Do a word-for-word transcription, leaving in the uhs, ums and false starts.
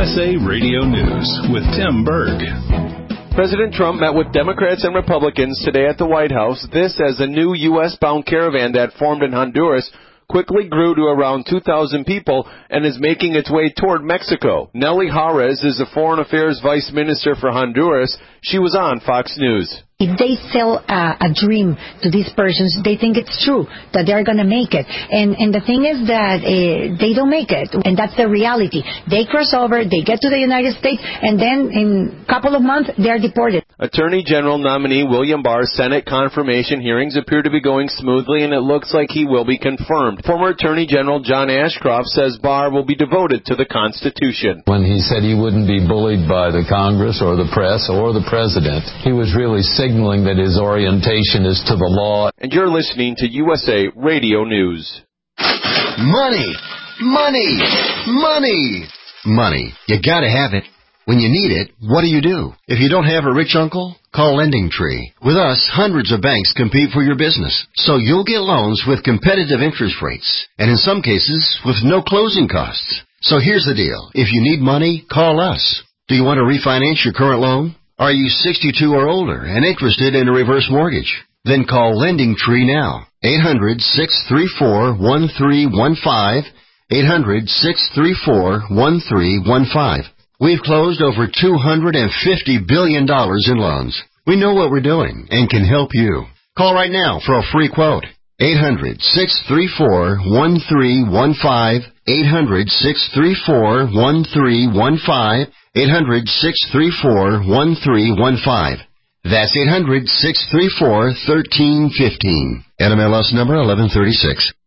S A Radio News with Tim Berg. President Trump met with Democrats and Republicans today at the White House. This as a new U S-bound caravan that formed in Honduras quickly grew to around two thousand people and is making its way toward Mexico. Nelly Juarez is the Foreign Affairs Vice Minister for Honduras. She was on Fox News. If they sell uh, a dream to these persons, they think it's true, that they're going to make it. And and the thing is that uh, they don't make it, and that's the reality. They cross over, they get to the United States, and then in a couple of months, they're deported. Attorney General nominee William Barr's Senate confirmation hearings appear to be going smoothly, and it looks like he will be confirmed. Former Attorney General John Ashcroft says Barr will be devoted to the Constitution. When he said he wouldn't be bullied by the Congress or the press or the president, he was really signaling that his orientation is to the law. And you're listening to U S A Radio News. Money! Money! Money! Money. You gotta have it. When you need it, what do you do? If you don't have a rich uncle, call Lending Tree. With us, hundreds of banks compete for your business, so you'll get loans with competitive interest rates, and in some cases, with no closing costs. So here's the deal. If you need money, call us. Do you want to refinance your current loan? Are you sixty-two or older and interested in a reverse mortgage? Then call Lending Tree now. eight hundred, six three four, one three one five. eight hundred, six three four, one three one five. We've closed over two hundred fifty billion dollars in loans. We know what we're doing and can help you. Call right now for a free quote. eight hundred, six three four, one three one five. eight hundred, six three four, one three one five. eight hundred, six three four, one three one five. That's eight hundred, six three four, one three one five. N M L S number eleven thirty-six.